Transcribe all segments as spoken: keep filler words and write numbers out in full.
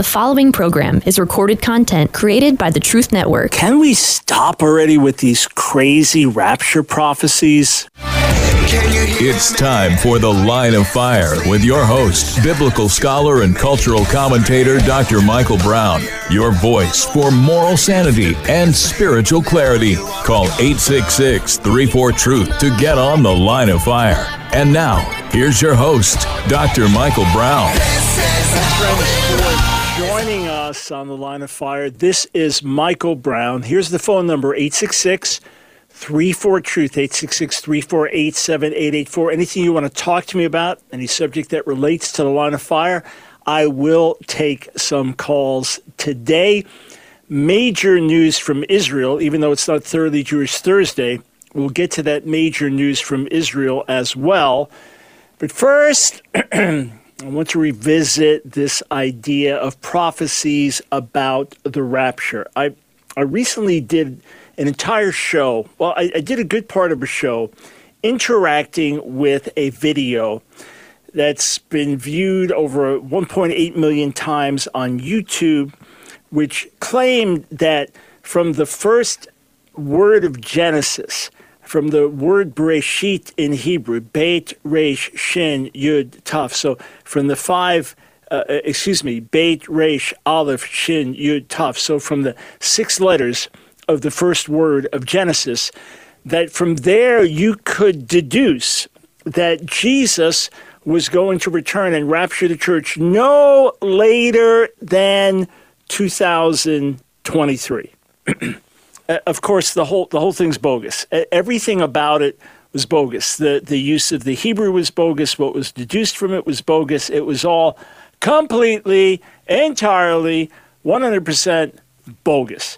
The following program is recorded content created by the Truth Network. Can we stop already with these crazy rapture prophecies? It's time for The Line of Fire with your host, biblical scholar and cultural commentator, Doctor Michael Brown. Your voice for moral sanity and spiritual clarity. Call eight six six, three four, truth to get on The Line of Fire. And now, here's your host, Doctor Michael Brown. Joining us on The Line of Fire, this is Michael Brown. Here's the phone number, eight six six, three four, truth, eight six six, three four eight, seven eight eight four. Anything you want to talk to me about, any subject that relates to The Line of Fire, I will take some calls today. Major news from Israel, even though it's not Thoroughly Jewish Thursday, we'll get to that major news from Israel as well. But first, I want to revisit this idea of prophecies about the rapture. I I recently did an entire show, well, I, I did a good part of a show interacting with a video that's been viewed over one point eight million times on YouTube, which claimed that from the first word of Genesis, from the word Bereshit in Hebrew, Beit, Resh, Shin, Yud, Taf. So from the five, uh, excuse me, Beit, Resh, Aleph, Shin, Yud, Taf. So from the six letters of the first word of Genesis, that from there you could deduce that Jesus was going to return and rapture the church no later than two thousand twenty-three. Of course, the whole the whole thing's bogus. Everything about it was bogus. The the use of the Hebrew was bogus. What was deduced from it was bogus. It was all completely, entirely, one hundred percent bogus.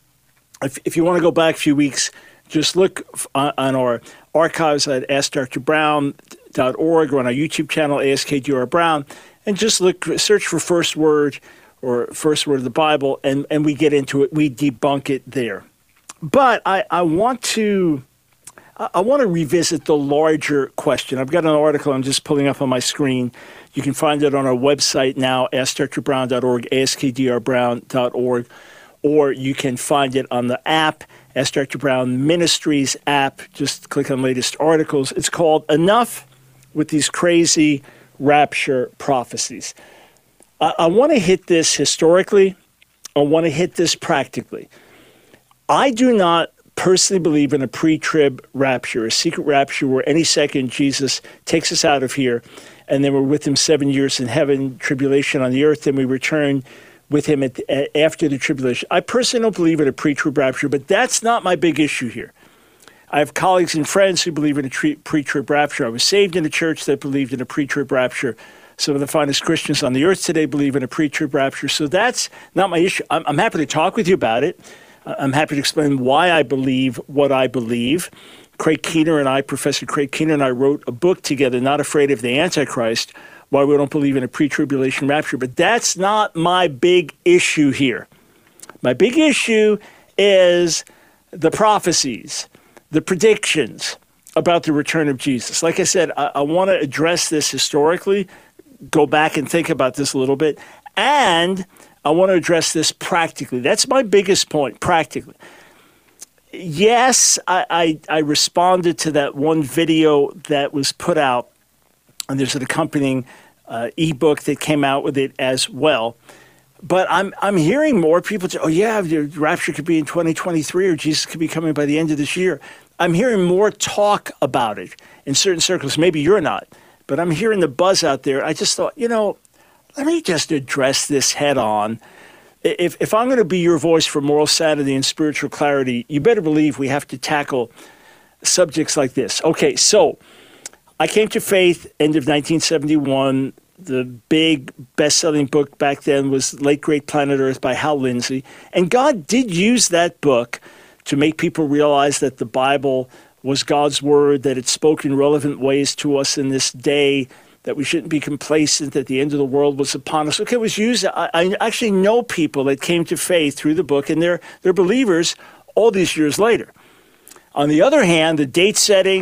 If, if you want to go back a few weeks, just look on, on our archives at ask dr brown dot org or on our YouTube channel, A S K D R Brown, and just look, search for first word or first word of the Bible, and, and we get into it. We debunk it there. But I, I want to I want to revisit the larger question. I've got an article I'm just pulling up on my screen. You can find it on our website now, ask dr brown dot org, A S K D R brown dot org, or you can find it on the app, Ask Doctor Brown Ministries app. Just click on latest articles. It's called Enough with These Crazy Rapture Prophecies. I, I want to hit this historically. I want to hit this practically. I do not personally believe in a pre-trib rapture, a secret rapture where any second Jesus takes us out of here and then we're with him seven years in heaven, tribulation on the earth, then we return with him at, uh, after the tribulation. I personally don't believe in a pre-trib rapture, but that's not my big issue here. I have colleagues and friends who believe in a tre- pre-trib rapture. I was saved in a church that believed in a pre-trib rapture. Some of the finest Christians on the earth today believe in a pre-trib rapture. So that's not my issue. I'm, I'm happy to talk with you about it. I'm happy to explain why I believe what I believe. Craig Keener and I, Professor Craig Keener and I wrote a book together, Not Afraid of the Antichrist, Why We Don't Believe in a Pre-Tribulation Rapture. But that's not my big issue here. My big issue is the prophecies, the predictions about the return of Jesus. Like I said, I, I want to address this historically, go back and think about this a little bit, and I want to address this practically. That's my biggest point, practically. Yes, I, I, I responded to that one video that was put out, and there's an accompanying uh, ebook that came out with it as well. But I'm I'm hearing more people say, oh, yeah, the rapture could be in twenty twenty-three or Jesus could be coming by the end of this year. I'm hearing more talk about it in certain circles. Maybe you're not, but I'm hearing the buzz out there. I just thought, you know, let me just address this head on. If, if I'm going to be your voice for moral sanity and spiritual clarity, you better believe we have to tackle subjects like this. Okay, so I came to faith end of nineteen seventy-one. The big best-selling book back then was Late Great Planet Earth by Hal Lindsey. And God did use that book to make people realize that the Bible was God's word, that it spoke in relevant ways to us in this day, that we shouldn't be complacent, that the end of the world was upon us. Okay, it was used. I, I actually know people that came to faith through the book, and they're, they're believers all these years later. On the other hand, the date setting,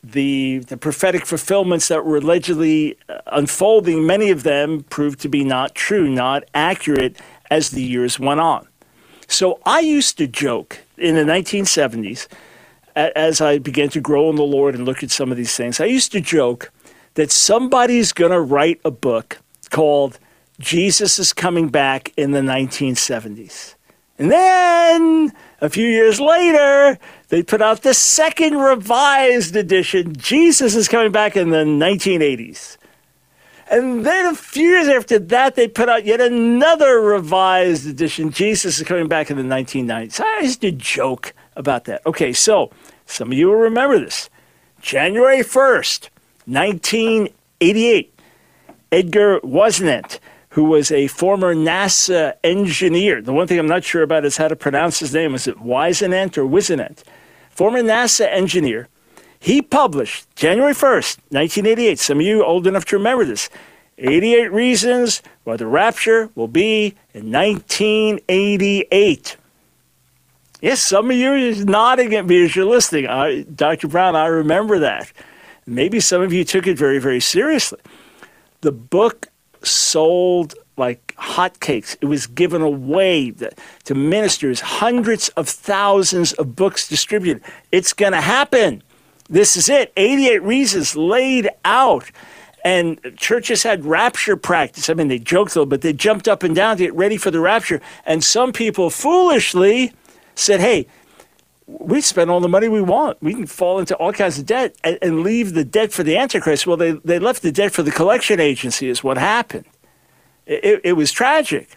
the the prophetic fulfillments that were allegedly unfolding, many of them proved to be not true, not accurate as the years went on. So I used to joke in the nineteen seventies, as I began to grow in the Lord and look at some of these things, I used to joke that somebody's going to write a book called Jesus is Coming Back in the nineteen seventies. And then a few years later, they put out the second revised edition, Jesus is Coming Back in the nineteen eighties. And then a few years after that, they put out yet another revised edition, Jesus is Coming Back in the nineteen nineties. I used to joke about that. Okay, so some of you will remember this. January first, nineteen eighty-eight, Edgar Whisenant, who was a former NASA engineer. The one thing I'm not sure about is how to pronounce his name. Is it Whisenant or Whisenant? Former NASA engineer. He published, January first, nineteen eighty-eight, some of you old enough to remember this, eighty-eight Reasons Why the Rapture Will Be in nineteen eighty-eight. Yes, some of you are nodding at me as you're listening. I, Doctor Brown, I remember that. Maybe some of you took it very, very seriously. The book sold like hotcakes. It was given away to ministers, hundreds of thousands of books distributed. It's going to happen. This is it. eighty-eight Reasons laid out. And churches had rapture practice. I mean, they joked a little, but they jumped up and down to get ready for the rapture. And some people foolishly said, hey, we spend all the money we want. We can fall into all kinds of debt and, and leave the debt for the Antichrist. Well, they, they left the debt for the collection agency is what happened. It, it was tragic.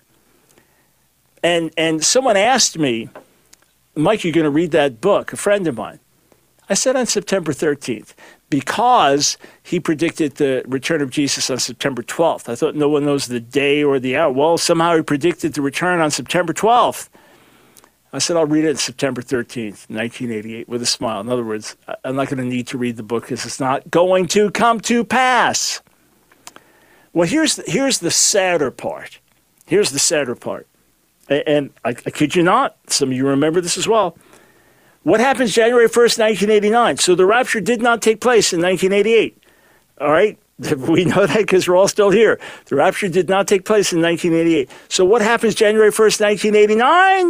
And, and someone asked me, Mike, you're going to read that book, a friend of mine. I said on September thirteenth, because he predicted the return of Jesus on September twelfth. I thought no one knows the day or the hour. Well, somehow he predicted the return on September twelfth. I said, I'll read it on September thirteenth, nineteen eighty-eight, with a smile. In other words, I'm not going to need to read the book because it's not going to come to pass. Well, here's the, here's the sadder part. Here's the sadder part. And, and I, I kid you not, some of you remember this as well. What happens January first, nineteen eighty-nine? So the rapture did not take place in nineteen eighty-eight. All right? We know that because we're all still here. The rapture did not take place in nineteen eighty-eight. So what happens January first, nineteen eighty-nine?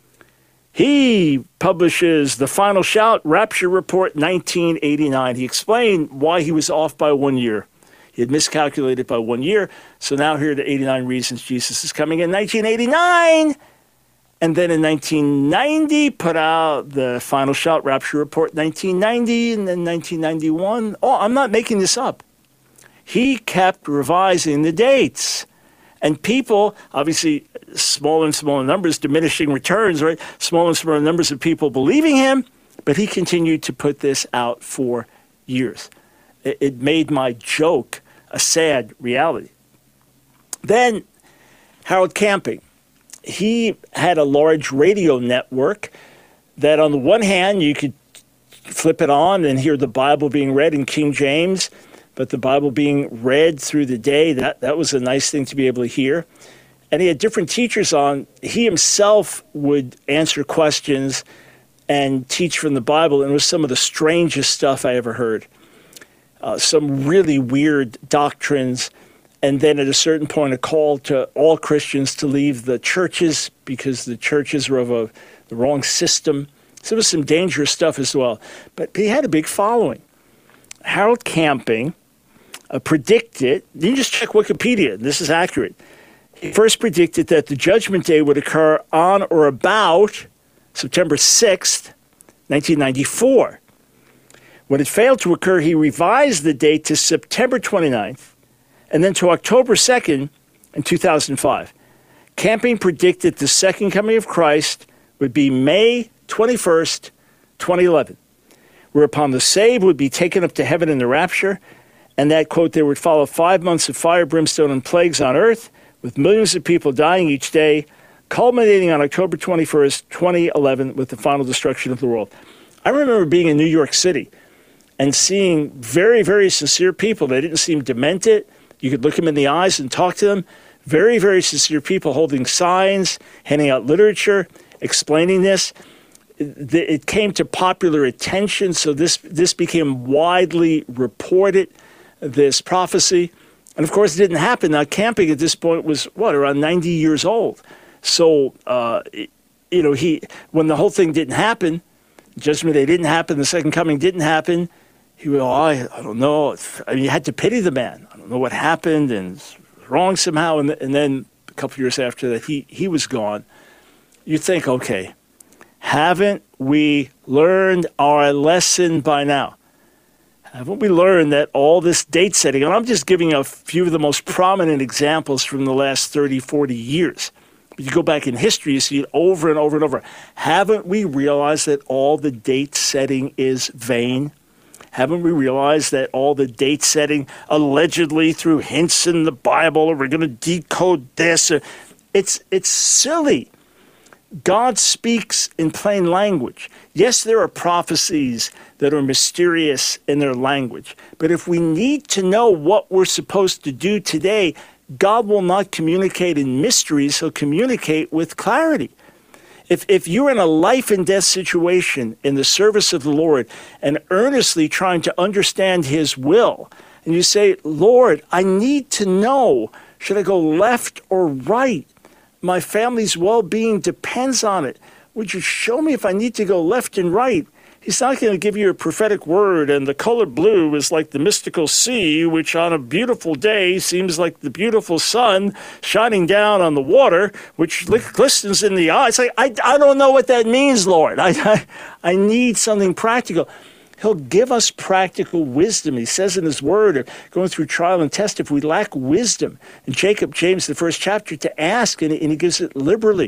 He publishes the Final Shout Rapture Report nineteen eighty-nine. He explained why he was off by one year. He had miscalculated by one year. So now here are the eighty-nine Reasons Jesus is Coming in nineteen eighty-nine. And then in nineteen ninety, put out the Final Shout Rapture Report nineteen ninety, and then nineteen ninety-one. Oh, I'm not making this up. He kept revising the dates. And people, obviously, smaller and smaller numbers, diminishing returns, right? Smaller and smaller numbers of people believing him, but he continued to put this out for years. It, it made my joke a sad reality. Then Harold Camping. He had a large radio network that on the one hand, you could flip it on and hear the Bible being read in King James, but the Bible being read through the day, that, that was a nice thing to be able to hear. And he had different teachers on. He himself would answer questions and teach from the Bible, and it was some of the strangest stuff I ever heard. Uh, some really weird doctrines. And then at a certain point, a call to all Christians to leave the churches because the churches were of a, the wrong system. So there was some dangerous stuff as well. But he had a big following. Harold Camping uh, predicted, you can just check Wikipedia, this is accurate. He first predicted that the Judgment Day would occur on or about September sixth, nineteen ninety-four. When it failed to occur, he revised the date to September twenty-ninth. And then to October second in two thousand five. Camping predicted the second coming of Christ would be May twenty-first, twenty eleven, whereupon the saved would be taken up to heaven in the rapture, and that, quote, there would follow five months of fire, brimstone, and plagues on earth, with millions of people dying each day, culminating on October twenty-first, twenty eleven, with the final destruction of the world. I remember being in New York City and seeing very, very sincere people. They didn't seem demented. You could look them in the eyes and talk to them. Very, very sincere people holding signs, handing out literature, explaining this. it came to popular attention, so this this became widely reported, this prophecy. And of course, it didn't happen. Now, Camping at this point was, what, around ninety years old. So, uh, you know, he when the whole thing didn't happen, Judgment Day didn't happen, the Second Coming didn't happen, he was, oh, I, I don't know. I mean, you had to pity the man. I don't know what happened, and it's wrong somehow. And, and then a couple of years after that, he, he was gone. You think, okay, haven't we learned our lesson by now? Haven't we learned that all this date setting, and I'm just giving a few of the most prominent examples from the last thirty, forty years. But you go back in history, you see it over and over and over. Haven't we realized that all the date setting is vain? Haven't we realized that all the date setting, allegedly through hints in the Bible, or we're going to decode this, or, it's it's silly. God speaks in plain language. Yes, there are prophecies that are mysterious in their language. But if we need to know what we're supposed to do today, God will not communicate in mysteries. He'll communicate with clarity. If, if you're in a life and death situation in the service of the Lord and earnestly trying to understand his will, and you say, Lord, I need to know, should I go left or right? My family's well-being depends on it. Would you show me if I need to go left and right? He's not going to give you a prophetic word, and the color blue is like the mystical sea, which on a beautiful day seems like the beautiful sun shining down on the water, which glistens in the eye. It's like, I, I don't know what that means, Lord. I, I, I need something practical. He'll give us practical wisdom. He says in his word, going through trial and test, if we lack wisdom, in Jacob, James, the first chapter, to ask, and, and he gives it liberally.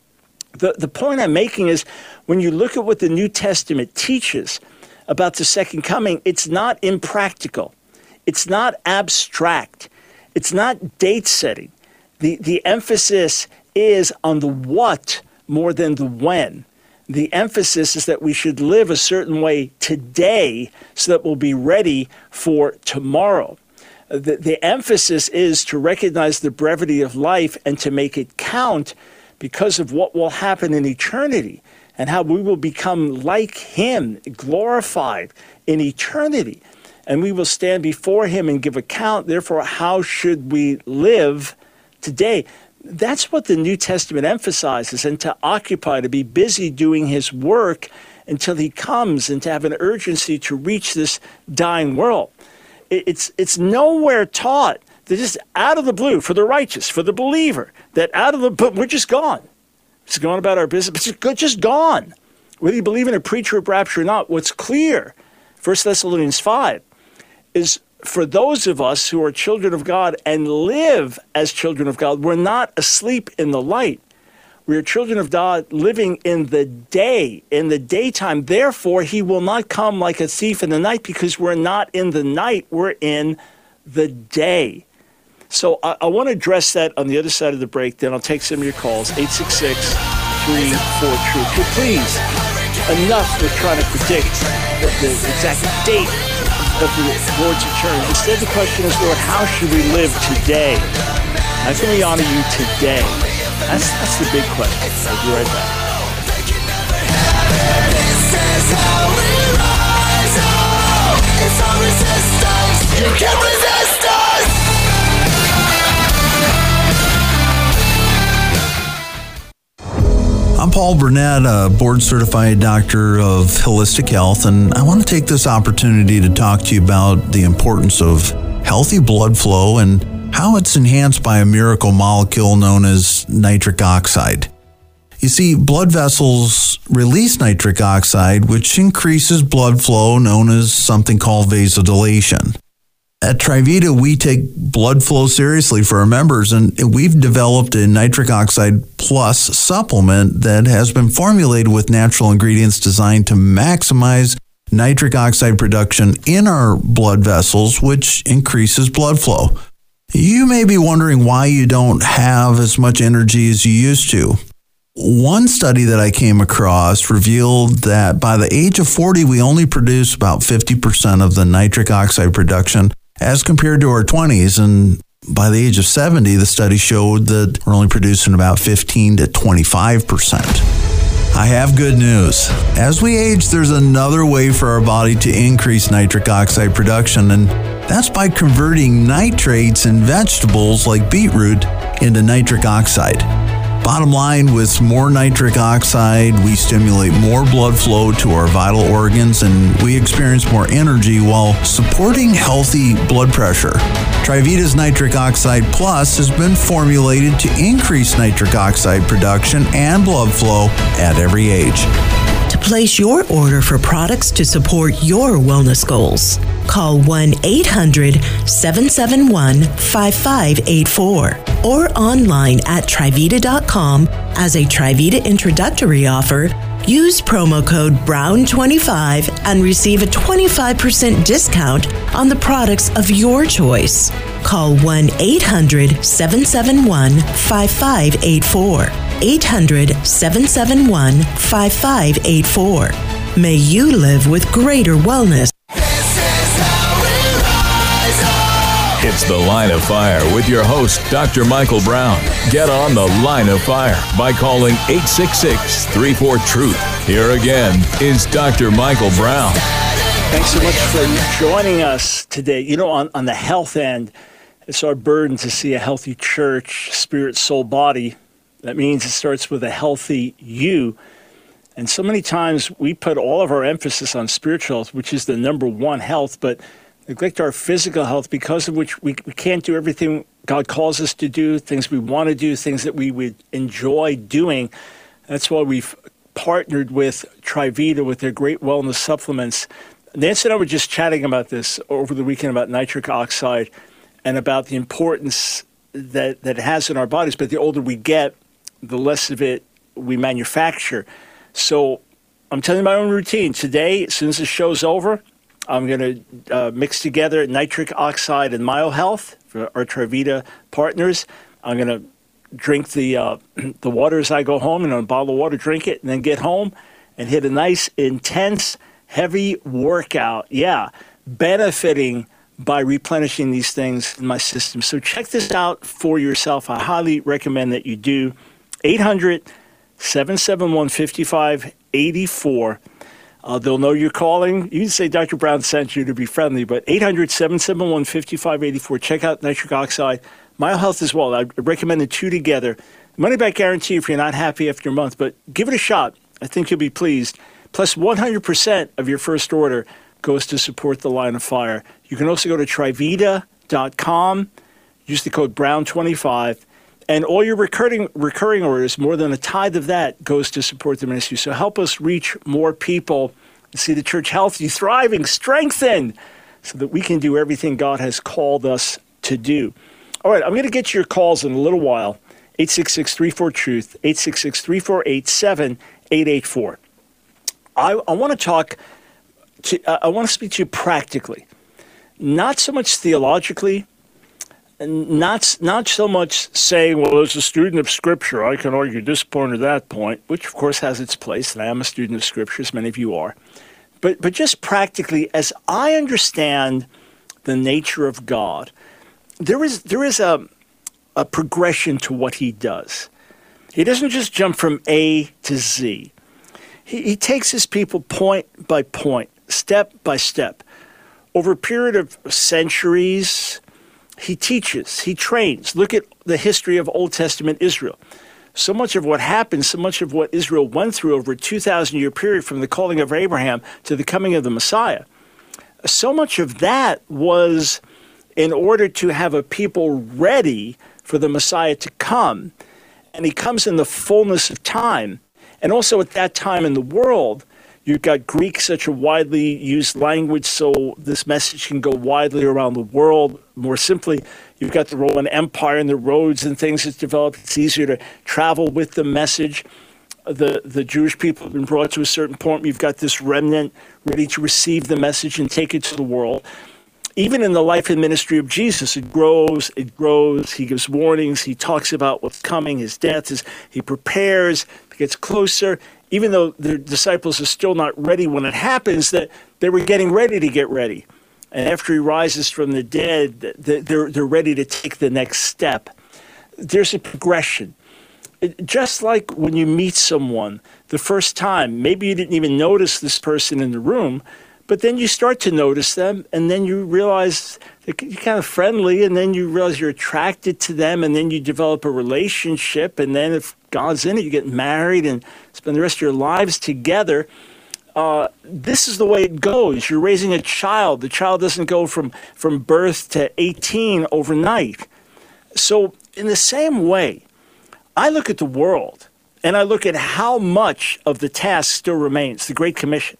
The, the point I'm making is, when you look at what the New Testament teaches about the second coming, it's not impractical. It's not abstract. It's not date setting. The, the emphasis is on the what more than the when. The emphasis is that we should live a certain way today so that we'll be ready for tomorrow. The, the emphasis is to recognize the brevity of life and to make it count because of what will happen in eternity and how we will become like him, glorified in eternity. And we will stand before him and give account. Therefore, how should we live today? That's what the New Testament emphasizes, and to occupy, to be busy doing his work until he comes, and to have an urgency to reach this dying world. It's, it's nowhere taught. They're just out of the blue for the righteous, for the believer, that out of the blue, we're just gone. Just going about our business, but just, just gone. Whether you believe in a pre-trib rapture or not, what's clear, First Thessalonians five, is for those of us who are children of God and live as children of God, we're not asleep in the light. We are children of God living in the day, in the daytime. Therefore, he will not come like a thief in the night, because we're not in the night, we're in the day. So I, I want to address that on the other side of the break. Then I'll take some of your calls, eight six six, three four, truth. But please, enough with trying to predict the, the exact date of the Lord's return. Instead, the question is, Lord, how should we live today? How can we honor you today? That's, that's the big question. I'll be right back. This is how we rise. Oh, it's our resistance. You can't resist us. I'm Paul Burnett, a board-certified doctor of holistic health, and I want to take this opportunity to talk to you about the importance of healthy blood flow and how it's enhanced by a miracle molecule known as nitric oxide. You see, blood vessels release nitric oxide, which increases blood flow, known as something called vasodilation. At Trivita, we take blood flow seriously for our members, and we've developed a nitric oxide plus supplement that has been formulated with natural ingredients designed to maximize nitric oxide production in our blood vessels, which increases blood flow. You may be wondering why you don't have as much energy as you used to. One study that I came across revealed that by the age of forty, we only produce about fifty percent of the nitric oxide production as compared to our twenties. And by the age of seventy, the study showed that we're only producing about fifteen to twenty-five percent. I have good news. As we age, there's another way for our body to increase nitric oxide production, and that's by converting nitrates in vegetables like beetroot into nitric oxide. Bottom line, with more nitric oxide, we stimulate more blood flow to our vital organs and we experience more energy while supporting healthy blood pressure. Trivita's Nitric Oxide Plus has been formulated to increase nitric oxide production and blood flow at every age. To place your order for products to support your wellness goals, call one eight hundred, seven seven one, five five eight four or online at Trivita dot com. As a Trivita introductory offer, use promo code Brown twenty-five and receive a twenty-five percent discount on the products of your choice. Call one eight hundred, seven seven one, five five eight four. eight hundred, seven seven one, five five eight four. May you live with greater wellness. It's The Line of Fire with your host, Doctor Michael Brown. Get on The Line of Fire by calling eight six six, three four, truth. Here again is Doctor Michael Brown. Thanks so much for joining us today. You know, on, on the health end, it's our burden to see a healthy church, spirit, soul, body. That means it starts with a healthy you. And so many times we put all of our emphasis on spiritual health, which is the number one health, but neglect our physical health, because of which we, we can't do everything God calls us to do, things we want to do, things that we would enjoy doing. That's why we've partnered with Trivita with their great wellness supplements. Nancy and I were just chatting about this over the weekend about nitric oxide and about the importance that, that it has in our bodies. But the older we get, the less of it we manufacture. So I'm telling you my own routine. Today, as soon as the show's over, I'm going to uh, mix together nitric oxide and MyoHealth for our Trivita partners. I'm going to drink the uh, the water as I go home, and on a bottle of water, drink it, and then get home and hit a nice, intense, heavy workout. Yeah, benefiting by replenishing these things in my system. So check this out for yourself. I highly recommend that you do. eight hundred, seven seven one, five five eight four. Uh, they'll know you're calling. You can say Doctor Brown sent you to be friendly, but eight hundred, seven seven one, five five eight four. Check out nitric oxide. MyoHealth as well. I recommend the two together. Money back guarantee if you're not happy after a month, but give it a shot. I think you'll be pleased. Plus one hundred percent of your first order goes to support the Line of Fire. You can also go to Trivita dot com, use the code Brown twenty-five, and all your recurring recurring orders, more than a tithe of that, goes to support the ministry. So help us reach more people and see the church healthy, thriving, strengthened, so that we can do everything God has called us to do. All right, I'm going to get your calls in a little while. eight six six, three four, truth, eight six six, three four eight, seven eight eight four. I, I want to talk, to, uh, I want to speak to you practically, not so much theologically, Not not so much saying, well, as a student of Scripture, I can argue this point or that point, which of course has its place, and I am a student of Scripture, as many of you are. But but just practically, as I understand the nature of God, there is there is a a progression to what he does. He doesn't just jump from A to Z. He, he takes his people point by point, step by step. Over a period of centuries, he teaches, he trains. Look at the history of Old Testament Israel. So much of what happened, so much of what Israel went through over a two thousand year period from the calling of Abraham to the coming of the Messiah, so much of that was in order to have a people ready for the Messiah to come. And he comes in the fullness of time. And also at that time in the world, you've got Greek, such a widely used language, so this message can go widely around the world. More simply, you've got the Roman Empire and the roads and things that's developed. It's easier to travel with the message. The, the Jewish people have been brought to a certain point. You've got this remnant ready to receive the message and take it to the world. Even in the life and ministry of Jesus, it grows, it grows. He gives warnings. He talks about what's coming, his death. His, he prepares, gets closer. Even though the disciples are still not ready when it happens, that they were getting ready to get ready. And after he rises from the dead, they're, they're ready to take the next step. There's a progression. It, just like when you meet someone the first time, maybe you didn't even notice this person in the room, but then you start to notice them, and then you realize they're kind of friendly, and then you realize you're attracted to them, and then you develop a relationship, and then if God's in it, you get married and spend the rest of your lives together. Uh, this is the way it goes. You're raising a child. The child doesn't go from, from birth to eighteen overnight. So in the same way, I look at the world, and I look at how much of the task still remains, the Great Commission.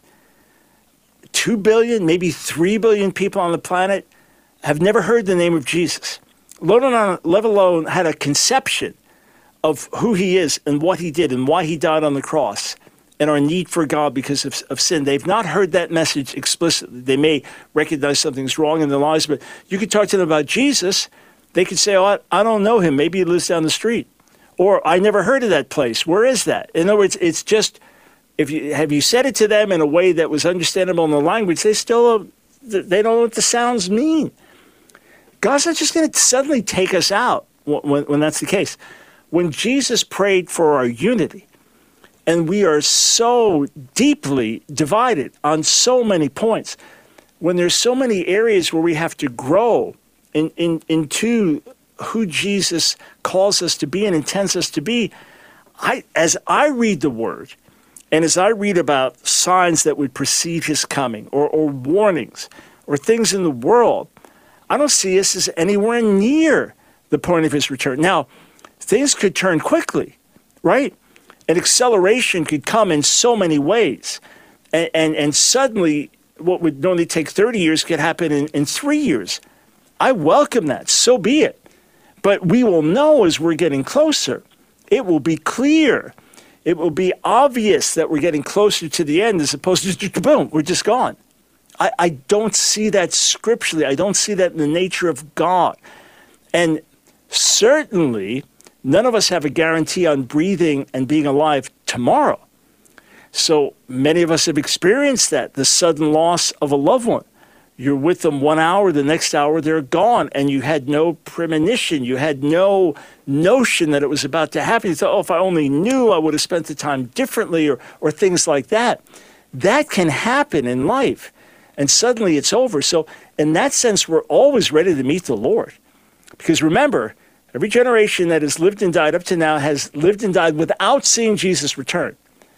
Two billion, maybe three billion people on the planet have never heard the name of Jesus, let alone, let alone had a conception of who he is and what he did and why he died on the cross and our need for God because of, of sin. They've not heard that message explicitly. They may recognize something's wrong in their lives, but you could talk to them about Jesus. They could say, oh, I, I don't know him. Maybe he lives down the street. Or I never heard of that place. Where is that? In other words, it's just, if you have you said it to them in a way that was understandable in the language, they still, they don't know what the sounds mean. God's not just going to suddenly take us out when, when that's the case. When Jesus prayed for our unity, and we are so deeply divided on so many points, when there's so many areas where we have to grow in, in, into who Jesus calls us to be and intends us to be, I, as I read the Word, and as I read about signs that would precede his coming, or, or warnings, or things in the world, I don't see us as anywhere near the point of his return. Now, things could turn quickly, right? An acceleration could come in so many ways. And, and, and suddenly, what would normally take thirty years could happen in, in three years. I welcome that. So be it. But we will know as we're getting closer. It will be clear. It will be obvious that we're getting closer to the end as opposed to just, boom, we're just gone. I, I don't see that scripturally. I don't see that in the nature of God. And certainly, none of us have a guarantee on breathing and being alive tomorrow. So many of us have experienced that, the sudden loss of a loved one. You're with them one hour, the next hour they're gone, and you had no premonition. You had no notion that it was about to happen. You thought, oh, if I only knew, I would have spent the time differently, or, or things like that. That can happen in life, and suddenly it's over. So in that sense, we're always ready to meet the Lord. Because remember, every generation that has lived and died up to now has lived and died without seeing Jesus return.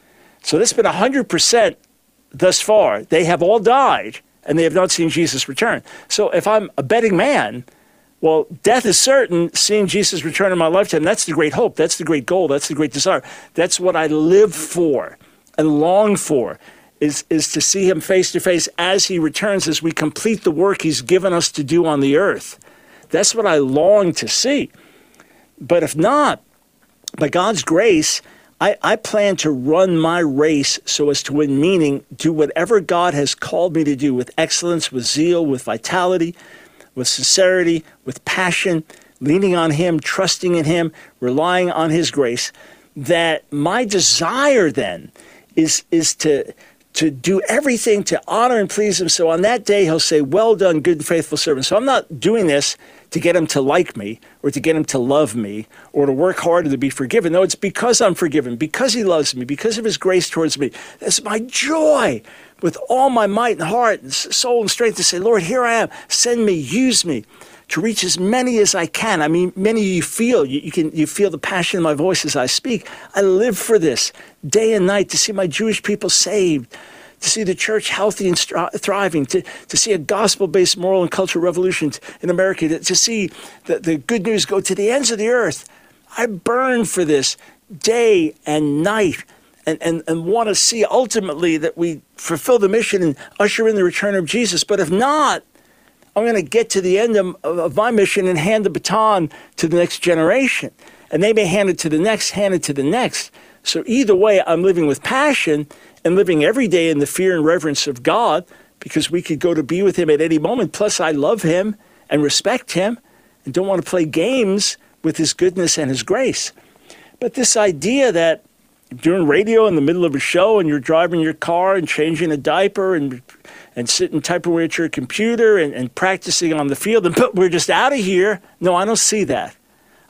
So that's been one hundred percent thus far. They have all died, and they have not seen Jesus return. So if I'm a betting man, well, death is certain. Seeing Jesus return in my lifetime, that's the great hope. That's the great goal. That's the great desire. That's what I live for and long for, is, is to see him face to face as he returns, as we complete the work he's given us to do on the earth. That's what I long to see. But if not, by God's grace, I, I plan to run my race so as to win, meaning do whatever God has called me to do with excellence, with zeal, with vitality, with sincerity, with passion, leaning on him, trusting in him, relying on his grace, that my desire then is, is to, to do everything to honor and please him. So on that day, he'll say, well done, good and faithful servant. So I'm not doing this to get him to like me, or to get him to love me, or to work harder to be forgiven. No, it's because I'm forgiven, because he loves me, because of his grace towards me. That's my joy with all my might and heart and soul and strength to say, Lord, here I am. Send me, use me to reach as many as I can. I mean, many of you feel, you, you can you feel the passion in my voice as I speak. I live for this day and night, to see my Jewish people saved, to see the church healthy and stri- thriving, to, to see a gospel-based moral and cultural revolution in America, to, to see the, the good news go to the ends of the earth. I burn for this day and night, and, and, and want to see ultimately that we fulfill the mission and usher in the return of Jesus. But if not, I'm going to get to the end of, of my mission and hand the baton to the next generation. And they may hand it to the next, hand it to the next. So either way, I'm living with passion and living every day in the fear and reverence of God, because we could go to be with him at any moment. Plus, I love him and respect him and don't want to play games with his goodness and his grace. But this idea that doing radio in the middle of a show and you're driving your car and changing a diaper and and sitting typing away at your computer and, and practicing on the field and we're just out of here. No, I don't see that.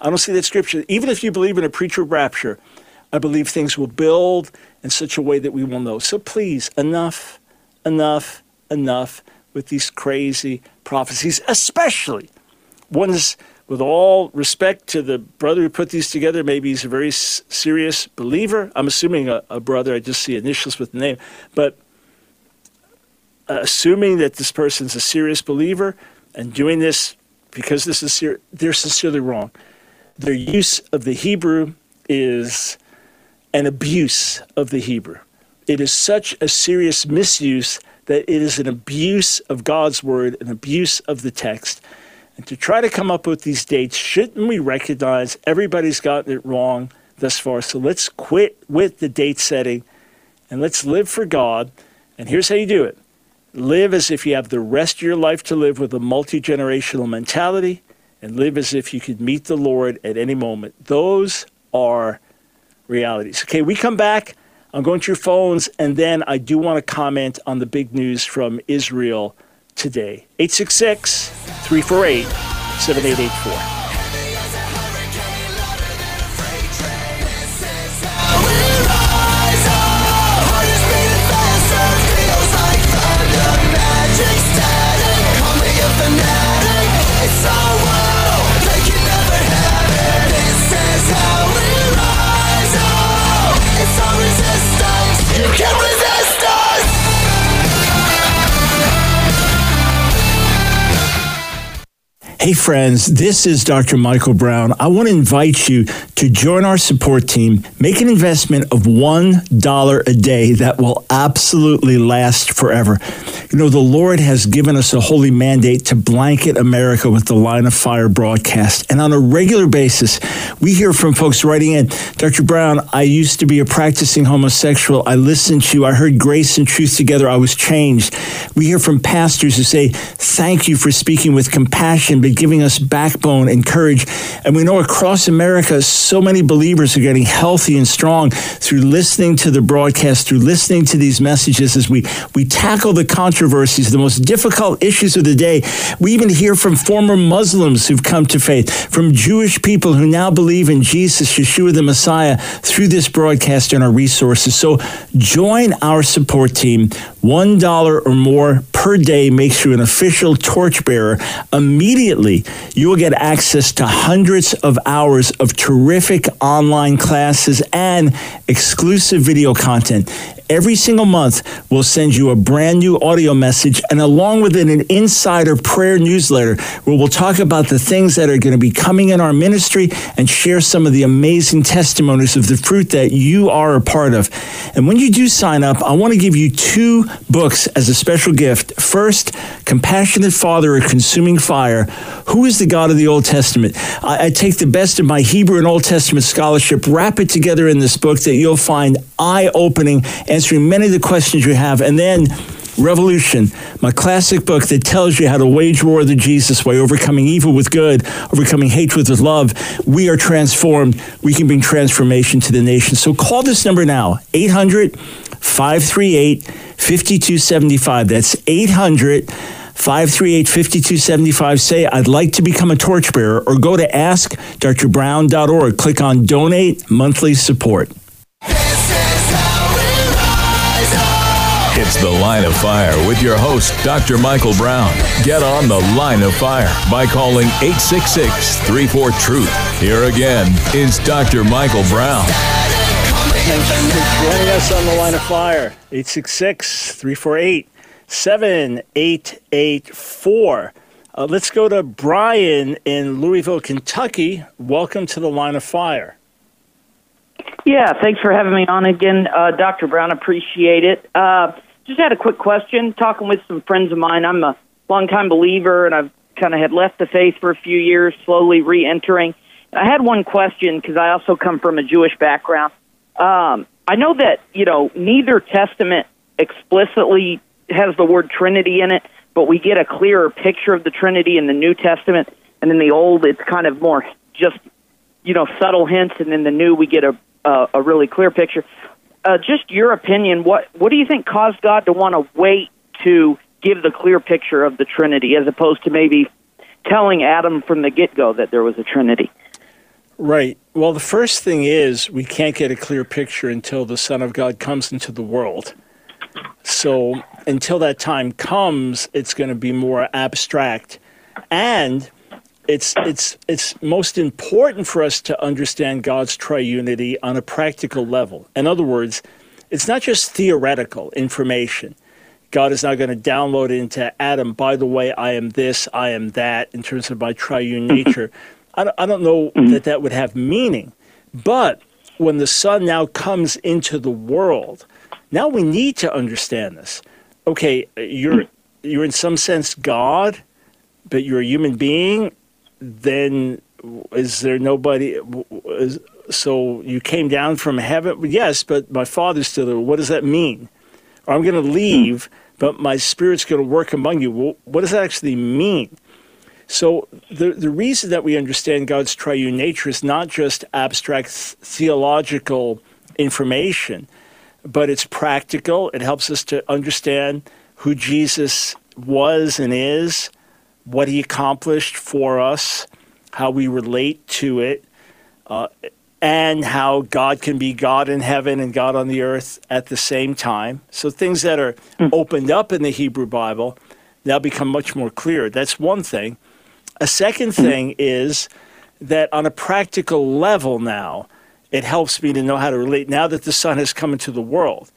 I don't see that scripture. Even if you believe in a pre-trib rapture, I believe things will build in such a way that we will know. So please, enough, enough, enough with these crazy prophecies, especially ones, with all respect to the brother who put these together, maybe he's a very s- serious believer. I'm assuming a, a brother, I just see initials with the name, but uh, assuming that this person's a serious believer and doing this because this is ser- they're sincerely wrong. Their use of the Hebrew is an abuse of the Hebrew. It is such a serious misuse that it is an abuse of God's word, an abuse of the text. And to try to come up with these dates, shouldn't we recognize everybody's gotten it wrong thus far? So let's quit with the date setting and let's live for God. And here's how you do it. Live as if you have the rest of your life to live with a multi-generational mentality, and live as if you could meet the Lord at any moment. Those are realities. Okay, we come back. I'm going to your phones, and then I do want to comment on the big news from Israel today. eight six six, three four eight, seven eight eight four. Hey friends, this is Doctor Michael Brown. I want to invite you to join our support team. Make an investment of one dollar a day that will absolutely last forever. You know, the Lord has given us a holy mandate to blanket America with the Line of Fire broadcast. And on a regular basis, we hear from folks writing in, Doctor Brown, I used to be a practicing homosexual. I listened to you. I heard grace and truth together. I was changed. We hear from pastors who say, thank you for speaking with compassion, but giving us backbone and courage. And we know across America, so many believers are getting healthy and strong through listening to the broadcast, through listening to these messages as we, we tackle the controversies, the most difficult issues of the day. We even hear from former Muslims who've come to faith, from Jewish people who now believe in Jesus, Yeshua the Messiah, through this broadcast and our resources. So join our support team. One dollar or more per day makes you an official torchbearer. Immediately, you will get access to hundreds of hours of terrific online classes and exclusive video content. Every single month, we'll send you a brand new audio message, and along with it, an insider prayer newsletter where we'll talk about the things that are going to be coming in our ministry and share some of the amazing testimonies of the fruit that you are a part of. And when you do sign up, I want to give you two books as a special gift. First, Compassionate Father, A Consuming Fire. Who is the God of the Old Testament? I, I take the best of my Hebrew and Old Testament scholarship, wrap it together in this book that you'll find eye-opening, answering many of the questions you have. And then Revolution, my classic book that tells you how to wage war with Jesus by overcoming evil with good, overcoming hatred with love. We are transformed. We can bring transformation to the nation. So call this number now, eight hundred, five three eight, five two seven five. That's eight hundred, five three eight, five two seven five. Say, I'd like to become a torchbearer, or go to ask dr brown dot org. Click on Donate Monthly Support. It's The Line of Fire with your host, Doctor Michael Brown. Get on The Line of Fire by calling eight six six, three four, truth. Here again is Doctor Michael Brown. Thanks for joining us on The Line of Fire. eight six six, three four eight, seven eight eight four. Uh, let's go to Brian in Louisville, Kentucky. Welcome to The Line of Fire. Yeah, thanks for having me on again, uh, Doctor Brown. Appreciate it. Uh, just had a quick question. Talking with some friends of mine, I'm a longtime believer, and I've kind of had left the faith for a few years, slowly re-entering. I had one question because I also come from a Jewish background. Um, I know that, you know, neither testament explicitly has the word Trinity in it, but we get a clearer picture of the Trinity in the New Testament, and in the Old, it's kind of more just, you know, subtle hints, and in the New, we get a Uh, a really clear picture. Uh, just your opinion, what what do you think caused God to want to wait to give the clear picture of the Trinity as opposed to maybe telling Adam from the get-go that there was a Trinity? Right. Well, the first thing is we can't get a clear picture until the Son of God comes into the world. So until that time comes, it's going to be more abstract. And it's it's it's most important for us to understand God's triunity on a practical level. In other words, it's not just theoretical information. God is now going to download it into Adam. By the way, I am this, I am that, in terms of my triune nature. I don't, I don't know that that would have meaning. But when the Son now comes into the world, now we need to understand this. Okay, you're you're in some sense God, but you're a human being. Then is there nobody? Is, so you came down from heaven? Yes, but my Father's still there. What does that mean? Or I'm going to leave, but my Spirit's going to work among you. Well, what does that actually mean? So the the reason that we understand God's triune nature is not just abstract theological information, but it's practical. It helps us to understand who Jesus was and is, what he accomplished for us, how we relate to it, uh, and how God can be God in heaven and God on the earth at the same time. So things that are mm. opened up in the Hebrew Bible now become much more clear. That's one thing. A second thing is that on a practical level now, it helps me to know how to relate now that the Son has come into the world.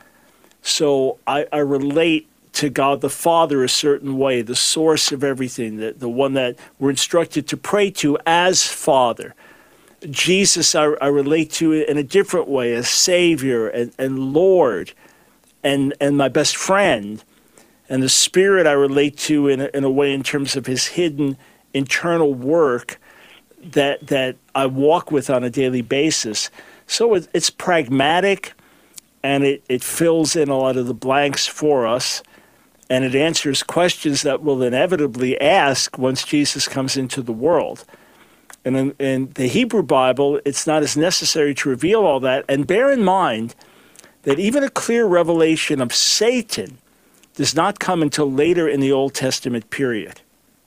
So I, I relate to God the Father a certain way, the source of everything, the, the one that we're instructed to pray to as Father. Jesus I, I relate to in a different way, as Savior and, and Lord and, and my best friend. And the Spirit I relate to in a, in a way in terms of his hidden internal work that that I walk with on a daily basis. So it, it's pragmatic, and it, it fills in a lot of the blanks for us, and it answers questions that we'll inevitably ask once Jesus comes into the world. And in, in the Hebrew Bible, it's not as necessary to reveal all that. And bear in mind that even a clear revelation of Satan does not come until later in the Old Testament period.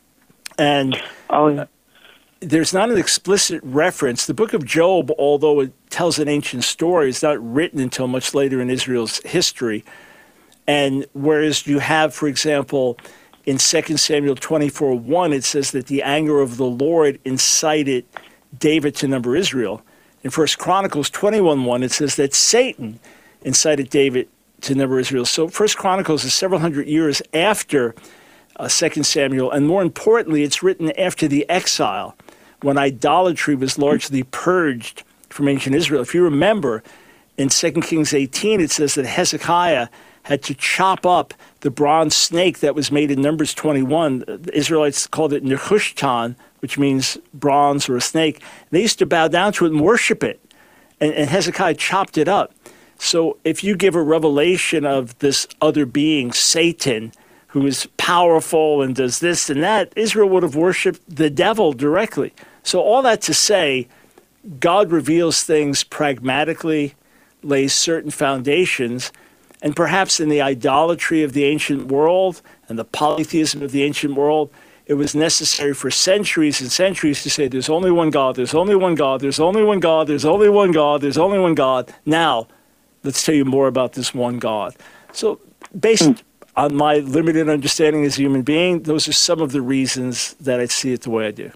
And oh, yeah. there's not an explicit reference. The book of Job, although it tells an ancient story, is not written until much later in Israel's history. And whereas you have, for example, in Second Samuel twenty-four one, it says that the anger of the Lord incited David to number Israel. In First Chronicles twenty-one one, it says that Satan incited David to number Israel. So First Chronicles is several hundred years after Uh, Second Samuel, and more importantly, it's written after the exile, when idolatry was largely purged from ancient Israel. If you remember, in Second Kings eighteen, it says that Hezekiah had to chop up the bronze snake that was made in Numbers twenty-one. The Israelites called it Nehushtan, which means bronze or a snake. They used to bow down to it and worship it, and, and Hezekiah chopped it up. So if you give a revelation of this other being, Satan, who is powerful and does this and that, Israel would have worshipped the devil directly. So all that to say, God reveals things pragmatically, lays certain foundations, and perhaps in the idolatry of the ancient world and the polytheism of the ancient world, it was necessary for centuries and centuries to say there's only one God, there's only one God, there's only one God, there's only one God, there's only one God. Now, let's tell you more about this one God. So based on my limited understanding as a human being, those are some of the reasons that I see it the way I do.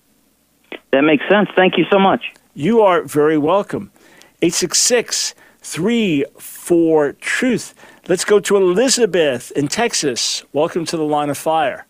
That makes sense. Thank you so much. You are very welcome. eight six six, three four, truth. Let's go to Elizabeth in Texas. Welcome to the Line of Fire.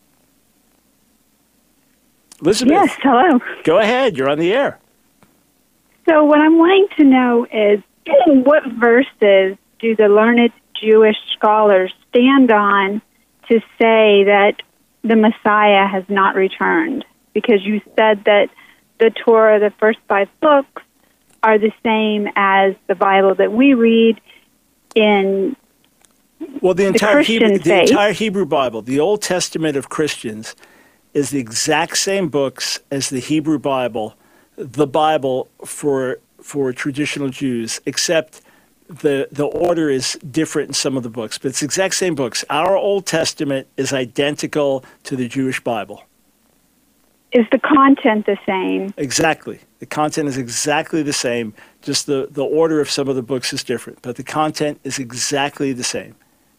Elizabeth. Yes, hello. Go ahead. You're on the air. So what I'm wanting to know is what verses do the learned Jewish scholars stand on to say that the Messiah has not returned? Because you said that the Torah, the first five books, are the same as the Bible that we read in well, the entire the Christian Hebrew, faith. The entire Hebrew Bible, the Old Testament of Christians, is the exact same books as the Hebrew Bible, the Bible for for traditional Jews, except the the order is different in some of the books, but it's the exact same books. Our Old Testament is identical to the Jewish Bible. Is the content the same? Exactly, The content is exactly the same. Just the, the order of some of the books is different, but the content is exactly the same.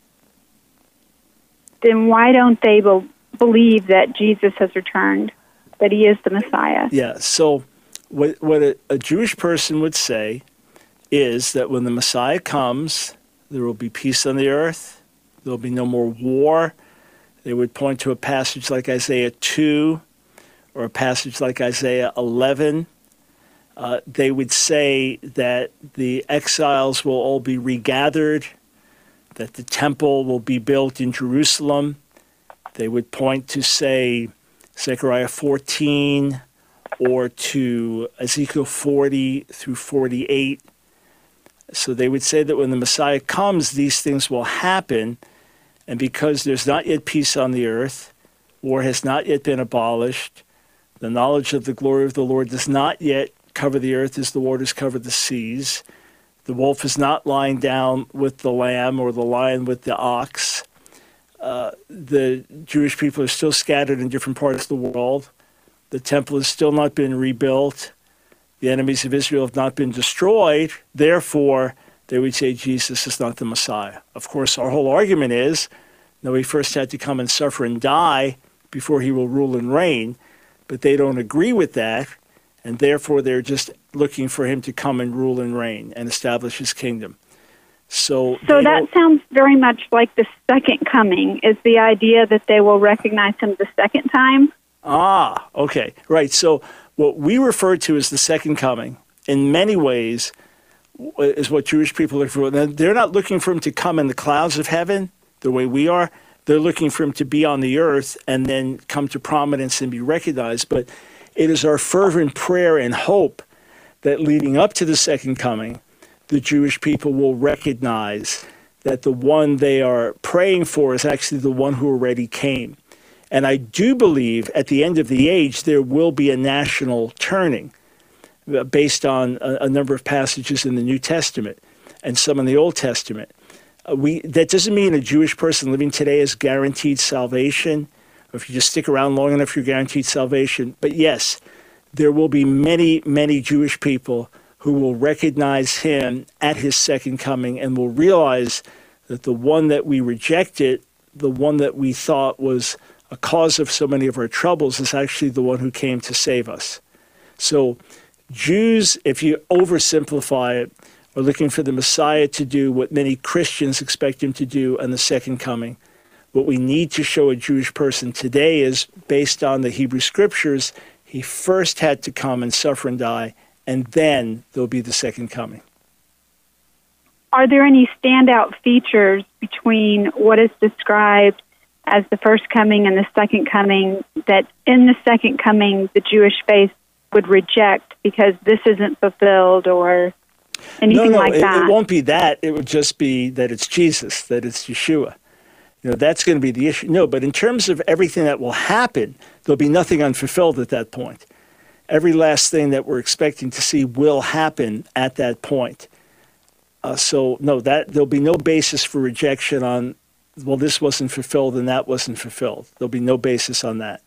Then why don't they be- believe that Jesus has returned, that he is the Messiah? Yeah, so what, what a, a Jewish person would say is that when the Messiah comes, there will be peace on the earth, there will be no more war. They would point to a passage like Isaiah two or a passage like Isaiah eleven. Uh, they would say that the exiles will all be regathered, that the temple will be built in Jerusalem. They would point to, say, Zechariah fourteen or to Ezekiel forty through forty-eight. So they would say that when the Messiah comes, these things will happen. And because there's not yet peace on the earth, war has not yet been abolished, the knowledge of the glory of the Lord does not yet cover the earth as the waters cover the seas. The wolf is not lying down with the lamb or the lion with the ox. Uh, the Jewish people are still scattered in different parts of the world. The temple has still not been rebuilt. The enemies of Israel have not been destroyed. Therefore, they would say Jesus is not the Messiah. Of course, our whole argument is, no, he first had to come and suffer and die before he will rule and reign. But they don't agree with that. And therefore, they're just looking for him to come and rule and reign and establish his kingdom. So, so that sounds very much like the second coming, is the idea that they will recognize him the second time? Ah, okay. Right. So what we refer to as the second coming, in many ways, is what Jewish people look for. They're not looking for him to come in the clouds of heaven the way we are. They're looking for him to be on the earth and then come to prominence and be recognized. But it is our fervent prayer and hope that leading up to the second coming, the Jewish people will recognize that the one they are praying for is actually the one who already came. And I do believe at the end of the age, there will be a national turning based on a, a number of passages in the New Testament and some in the Old Testament. Uh, we that doesn't mean a Jewish person living today is guaranteed salvation, or if you just stick around long enough, you're guaranteed salvation. But yes, there will be many, many Jewish people who will recognize him at his second coming and will realize that the one that we rejected, the one that we thought was a cause of so many of our troubles, is actually the one who came to save us. So Jews, if you oversimplify it, are looking for the Messiah to do what many Christians expect him to do in the second coming. What we need to show a Jewish person today is, based on the Hebrew Scriptures, he first had to come and suffer and die, and then there'll be the second coming. Are there any standout features between what is described as the first coming and the second coming that in the second coming the Jewish faith would reject because this isn't fulfilled or anything no, no, like it, that? it won't be that. It would just be that it's Jesus, that it's Yeshua. You know, that's going to be the issue. No, but in terms of everything that will happen, there'll be nothing unfulfilled at that point. Every last thing that we're expecting to see will happen at that point. Uh, so, no, that there'll be no basis for rejection on, well, this wasn't fulfilled and that wasn't fulfilled. There'll be no basis on that.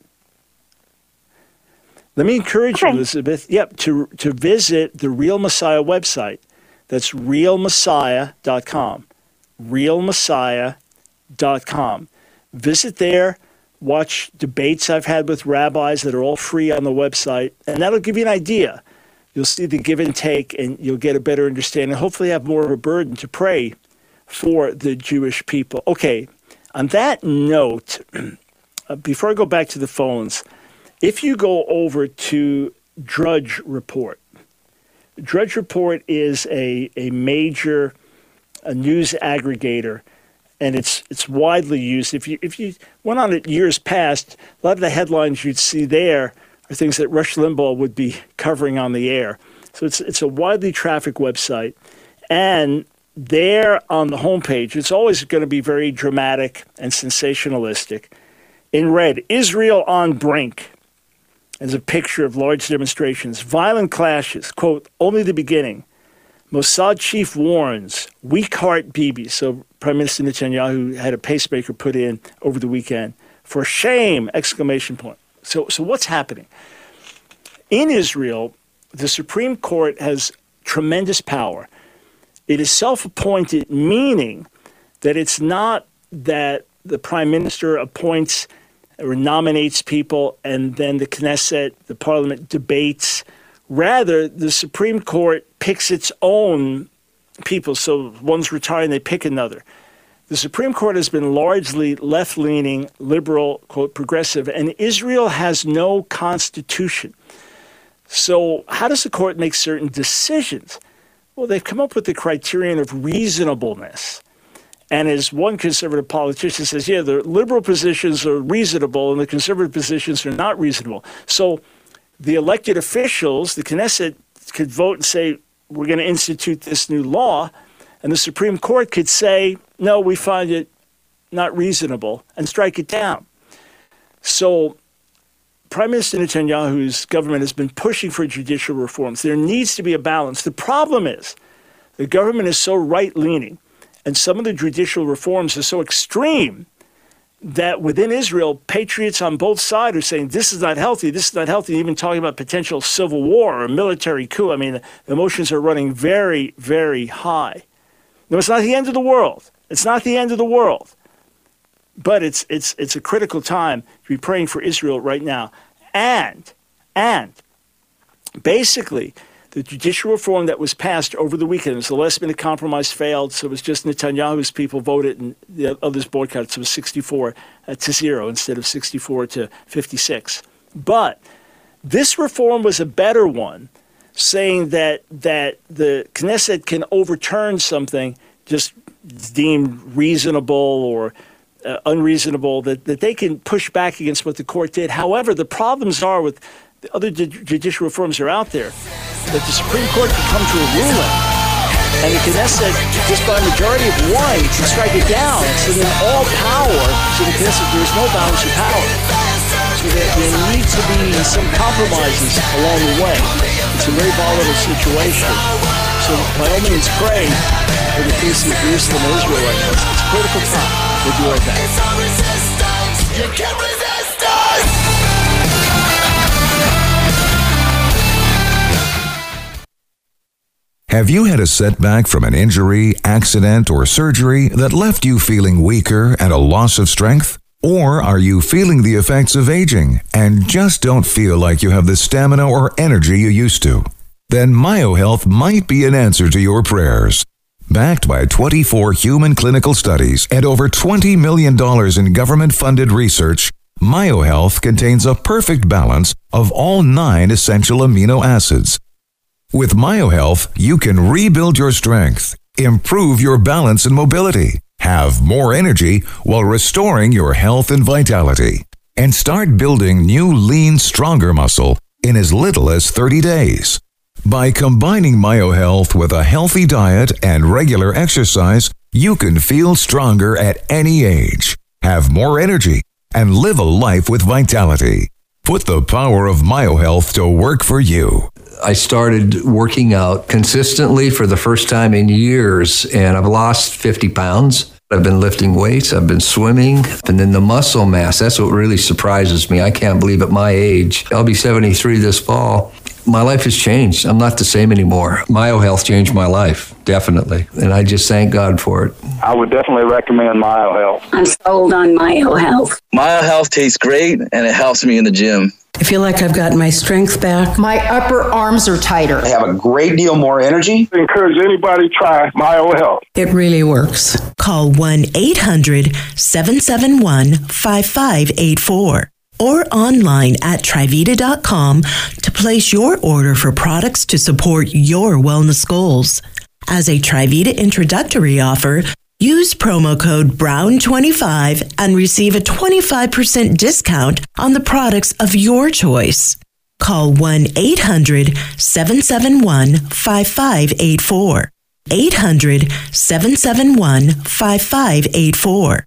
Let me encourage okay. you, Elizabeth, yep, to, to visit the Real Messiah website. That's real messiah dot com. real messiah dot com. Visit there. Watch debates I've had with rabbis that are all free on the website, and that'll give you an idea. You'll see the give and take, and you'll get a better understanding. Hopefully have more of a burden to pray for the Jewish people. Okay, on that note, before I go back to the phones, if you go over to Drudge Report, Drudge Report is a, a major a news aggregator, and it's it's widely used. If you if you went on it years past, a lot of the headlines you'd see there are things that Rush Limbaugh would be covering on the air. So it's it's a widely trafficked website, and there on the homepage, it's always going to be very dramatic and sensationalistic. In red, Israel on brink. There's a picture of large demonstrations, violent clashes, quote, only the beginning. Mossad chief warns, weak heart Bibi. So Prime Minister Netanyahu had a pacemaker put in over the weekend. For shame, exclamation point. So, so what's happening? In Israel, the Supreme Court has tremendous power. It is self-appointed, meaning that it's not that the prime minister appoints or nominates people and then the Knesset, the parliament, debates. Rather, the Supreme Court picks its own people. So one's retiring, they pick another. The Supreme Court has been largely left-leaning, liberal, quote, progressive, and Israel has no constitution. So how does the court make certain decisions? Well, they've come up with the criterion of reasonableness. And as one conservative politician says, yeah, the liberal positions are reasonable and the conservative positions are not reasonable. So the elected officials, the Knesset, could vote and say, we're going to institute this new law. And the Supreme Court could say, no, we find it not reasonable, and strike it down. So Prime Minister Netanyahu's government has been pushing for judicial reforms. There needs to be a balance. The problem is the government is so right-leaning, and some of the judicial reforms are so extreme that within Israel, patriots on both sides are saying, this is not healthy, this is not healthy, even talking about potential civil war or a military coup. I mean, the emotions are running very, very high. No, it's not the end of the world. It's not the end of the world. But it's it's it's a critical time to be praying for Israel right now. And, and, basically, the judicial reform that was passed over the weekend, it was the last-minute compromise failed, so it was just Netanyahu's people voted and the others boycotted, so it was sixty-four to zero instead of sixty-four to fifty-six. But this reform was a better one, saying that that the Knesset can overturn something just deemed reasonable or uh, unreasonable, that, that they can push back against what the court did. However, the problems are with the other ju- judicial reforms are out there, that the Supreme Court can come to a ruling, and the Knesset, just by a majority of one, can strike it down. So then all power to the Knesset, there is no balance of power. So there, there need to be some compromises along the way. It's a very volatile situation. So by all means, pray for the peace of Jerusalem and Israel right now. It's a critical time. We'll be right back. You can't resist us! Have you had a setback from an injury, accident, or surgery that left you feeling weaker and a loss of strength? Or are you feeling the effects of aging and just don't feel like you have the stamina or energy you used to? Then MyoHealth might be an answer to your prayers. Backed by twenty-four human clinical studies and over twenty million dollars in government-funded research, MyoHealth contains a perfect balance of all nine essential amino acids. With MyoHealth, you can rebuild your strength, improve your balance and mobility, have more energy while restoring your health and vitality, and start building new, lean, stronger muscle in as little as thirty days. By combining MyoHealth with a healthy diet and regular exercise, you can feel stronger at any age, have more energy, and live a life with vitality. Put the power of MyoHealth to work for you. I started working out consistently for the first time in years, and I've lost fifty pounds. I've been lifting weights, I've been swimming, and then the muscle mass, that's what really surprises me. I can't believe at my age, I'll be seventy-three this fall, my life has changed. I'm not the same anymore. MyoHealth changed my life, definitely, and I just thank God for it. I would definitely recommend MyoHealth. I'm sold on MyoHealth. MyoHealth tastes great, and it helps me in the gym. I feel like I've gotten my strength back. My upper arms are tighter. I have a great deal more energy. I encourage anybody to try MyoHealth. It really works. Call one eight hundred seven seven one five five eight four or online at Trivita dot com to place your order for products to support your wellness goals. As a Trivita introductory offer, use promo code Brown twenty-five and receive a twenty-five percent discount on the products of your choice. Call one eight hundred seven seven one five five eight four. eight hundred seven seven one five five eight four.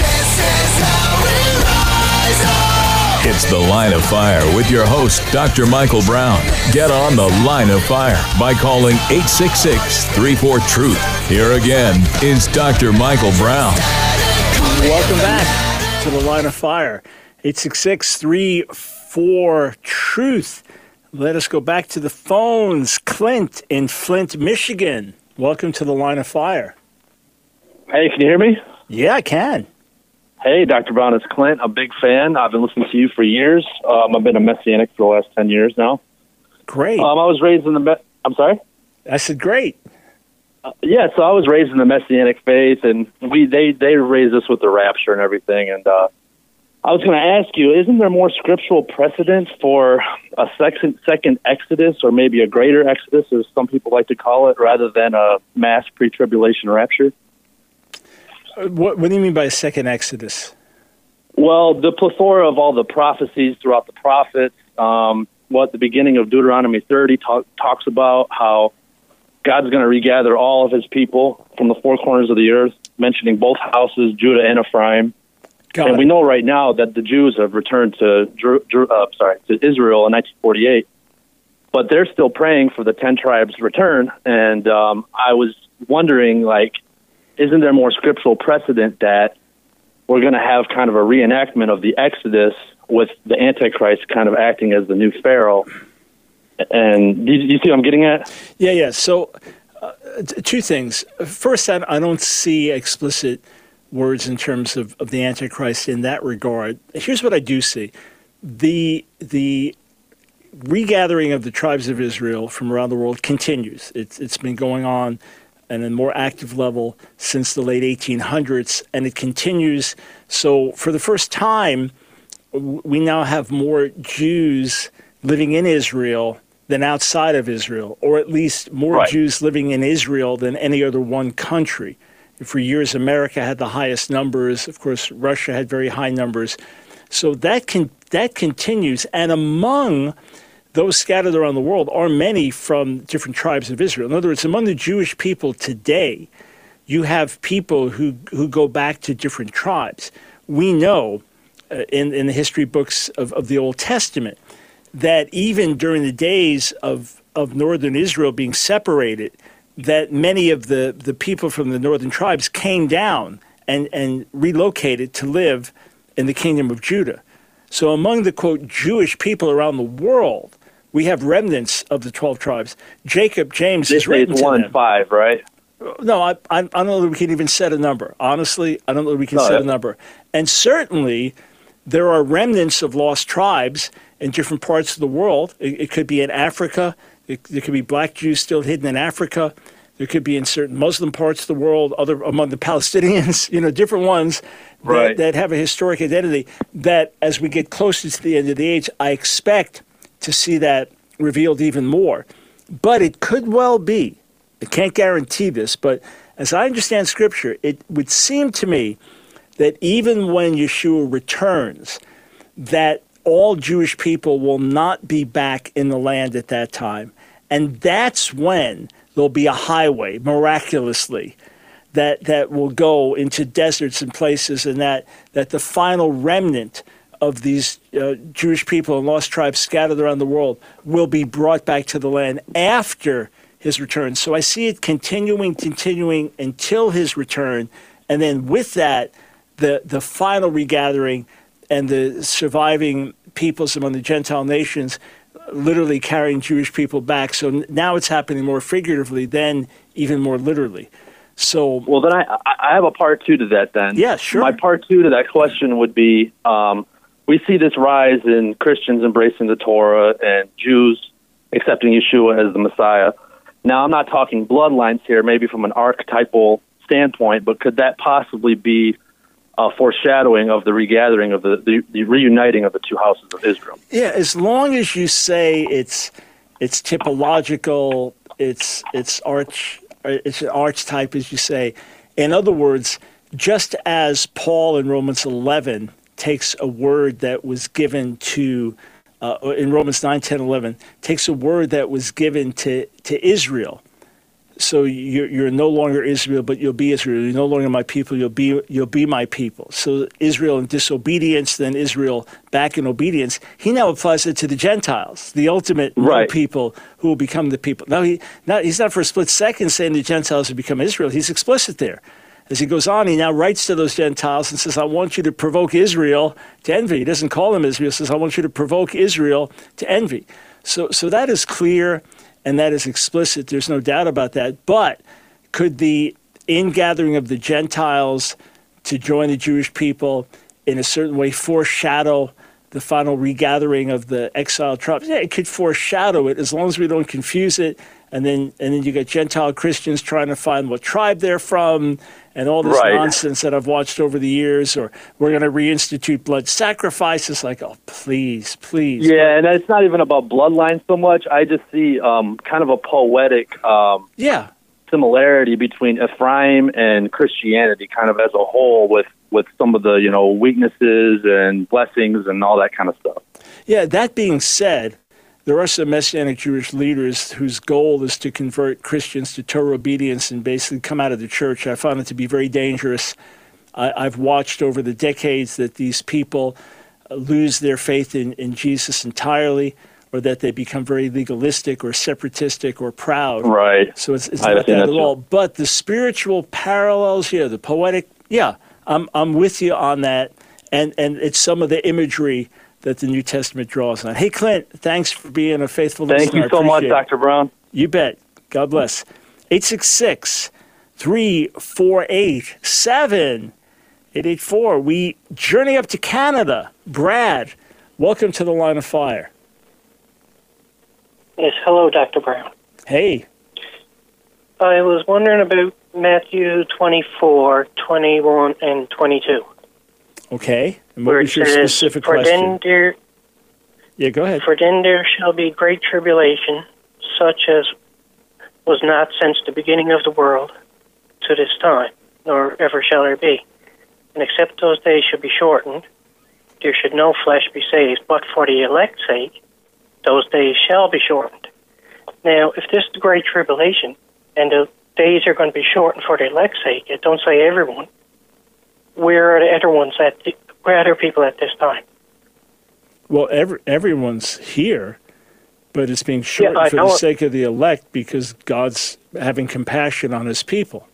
It's The Line of Fire with your host, Doctor Michael Brown. Get on The Line of Fire by calling eight six six, three four, truth. Here again is Doctor Michael Brown. Welcome back to The Line of Fire. eight six six, three four, truth. Let us go back to the phones. Clint in Flint, Michigan. Welcome to the Line of Fire. Hey, can you hear me? Yeah, I can. Hey, Doctor Brown, it's Clint. I'm a big fan. I've been listening to you for years. Um, I've been a Messianic for the last ten years now. Great. Um, I was raised in the... Me- I'm sorry? I said great. Uh, yeah, so I was raised in the Messianic faith, and we they, they raised us with the rapture and everything, and uh, I was going to ask you, isn't there more scriptural precedent for a second, second Exodus, or maybe a greater Exodus, as some people like to call it, rather than a mass pre-tribulation rapture? What, what do you mean by a second Exodus? Well, the plethora of all the prophecies throughout the prophets, um, what the beginning of Deuteronomy thirty talk, talks about, how God's going to regather all of his people from the four corners of the earth, mentioning both houses, Judah and Ephraim. Got and it. We know right now that the Jews have returned to uh, sorry to Israel in nineteen forty-eight, but they're still praying for the ten tribes' return. And um, I was wondering, like, isn't there more scriptural precedent that we're going to have kind of a reenactment of the Exodus with the Antichrist kind of acting as the new Pharaoh? And do you, do you see what I'm getting at? Yeah, yeah. So uh, two things. First, I, I don't see explicit words in terms of, of the Antichrist in that regard. Here's what I do see. The the regathering of the tribes of Israel from around the world continues. It's It's been going on at a more active level since the late eighteen hundreds, and it continues. So for the first time, we now have more Jews living in Israel than outside of Israel, or at least more right. Jews living in Israel than any other one country. For years, America had the highest numbers. Of course, Russia had very high numbers. So that can that continues. And among those scattered around the world are many from different tribes of Israel. In other words, among the Jewish people today, you have people who, who go back to different tribes. We know uh, in, in the history books of, of the Old Testament that even during the days of, of northern Israel being separated, that many of the, the people from the northern tribes came down and, and relocated to live in the kingdom of Judah. So among the, quote, Jewish people around the world, we have remnants of the twelve tribes. Jacob James they has written it's to one them. five, right? No, I, I, I don't know that we can even set a number. Honestly, I don't know that we can no, set a number. And certainly, there are remnants of lost tribes in different parts of the world. It, it could be in Africa. It, there could be black Jews still hidden in Africa. There could be in certain Muslim parts of the world, other among the Palestinians, you know, different ones that, right. that have a historic identity that as we get closer to the end of the age, I expect to see that revealed even more. But it could well be, I can't guarantee this, but as I understand Scripture, it would seem to me that even when Yeshua returns, that all Jewish people will not be back in the land at that time. And that's when there'll be a highway, miraculously, that, that will go into deserts and places, and that, that the final remnant of these uh, Jewish people and lost tribes scattered around the world will be brought back to the land after his return. So I see it continuing, continuing until his return, and then with that, the, the final regathering and the surviving peoples among the Gentile nations literally carrying Jewish people back. So now it's happening more figuratively than even more literally. So well, then I I have a part two to that. Then yeah, sure. My part two to that question would be: um, we see this rise in Christians embracing the Torah and Jews accepting Yeshua as the Messiah. Now, I'm not talking bloodlines here, maybe from an archetypal standpoint, but could that possibly be a foreshadowing of the regathering of the, the, the reuniting of the two houses of Israel? Yeah, as long as you say it's it's typological, it's it's arch, it's an archetype, as you say. In other words, just as Paul in Romans eleven takes a word that was given to uh, in Romans nine, ten, eleven, takes a word that was given to to Israel. So you're, you're no longer Israel, but you'll be Israel. You're no longer my people. You'll be you'll be my people. So Israel in disobedience, then Israel back in obedience. He now applies it to the Gentiles, the ultimate right. people who will become the people. Now he now he's not for a split second saying the Gentiles will become Israel. He's explicit there. As he goes on, he now writes to those Gentiles and says, "I want you to provoke Israel to envy." He doesn't call them Israel. He says, "I want you to provoke Israel to envy." So, so that is clear and that is explicit. There's no doubt about that. But could the ingathering of the Gentiles to join the Jewish people in a certain way foreshadow the final regathering of the exiled tribes? Yeah, it could foreshadow it as long as we don't confuse it. And then and then you get Gentile Christians trying to find what tribe they're from and all this right. nonsense that I've watched over the years, or we're going to reinstitute blood sacrifices. Like, oh, please, please. Yeah, and it's not even about bloodline so much. I just see um, kind of a poetic um, yeah. similarity between Ephraim and Christianity kind of as a whole, with, with some of the, you know, weaknesses and blessings and all that kind of stuff. Yeah, that being said, there are some Messianic Jewish leaders whose goal is to convert Christians to Torah obedience and basically come out of the church. I found it to be very dangerous. I, I've watched over the decades that these people lose their faith in, in Jesus entirely, or that they become very legalistic or separatistic or proud. Right. So it's, it's not that at all. But the spiritual parallels here, the poetic, yeah, I'm I'm with you on that. And and it's some of the imagery that the New Testament draws on. Hey, Clint, thanks for being a faithful listener. Thank you so much, Doctor Brown. You bet. God bless. eight six six, three four eight, seven eight eight four. We journey up to Canada. Brad, welcome to the Line of Fire. Yes, hello, Doctor Brown. Hey. I was wondering about Matthew twenty-four, twenty-one, and twenty-two. Okay. And what was your specific for question? Then there, yeah, go ahead. For then there shall be great tribulation, such as was not since the beginning of the world to this time, nor ever shall there be. And except those days should be shortened, there should no flesh be saved, but for the elect's sake, those days shall be shortened. Now, if this is the great tribulation, and the days are going to be shortened for the elect's sake, it don't say everyone, where are the other ones at the, where are other people at this time? Well, every, everyone's here, but it's being shortened yeah, for the sake of the elect because God's having compassion on his people.